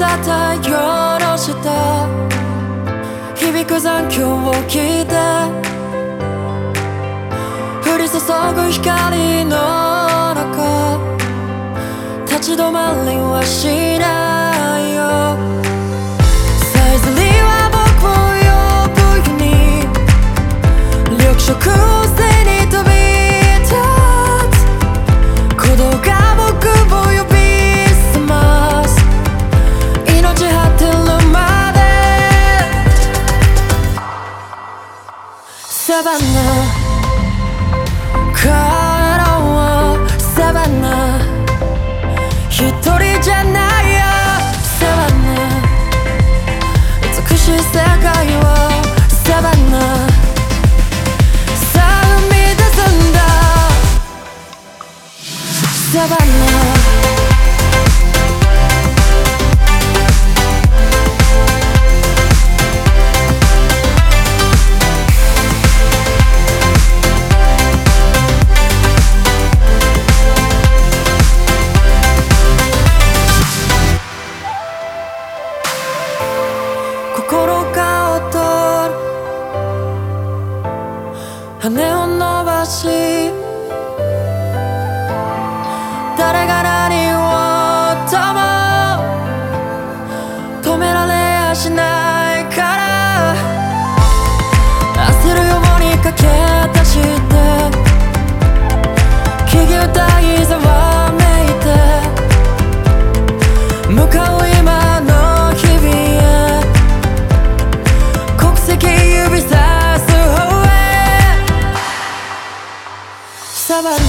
肩よろした響く残響を聞いて降り注ぐ光の中立ち止まりはしないよ。さえずりは僕を呼ぶように緑色を背に飛び立つ鼓動が僕を呼び覚ます命果てるまでサバナ帰ろうサバナ一人じゃないよサバナ美しい世界をサバナさあ生み出すんだサバナ心が躍る羽を伸ばし誰が何をとも止められやしないから焦るように駆け出して木々歌いざわめいて向かう今の日々へ指さす方へサバナ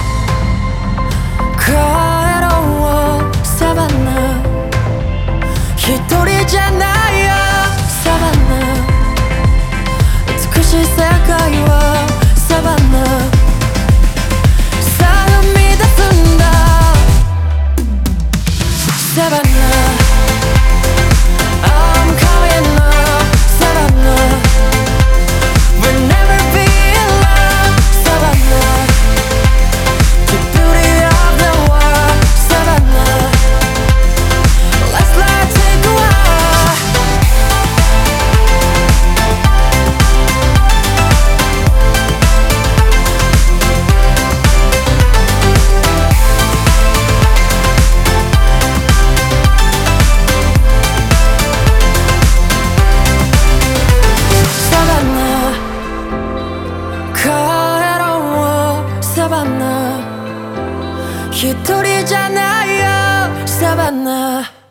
帰ろうサバナ一人じゃないよサバナ美しい世界をサバナさあ生み出すんだサバナサバナ一人じゃないよサバナ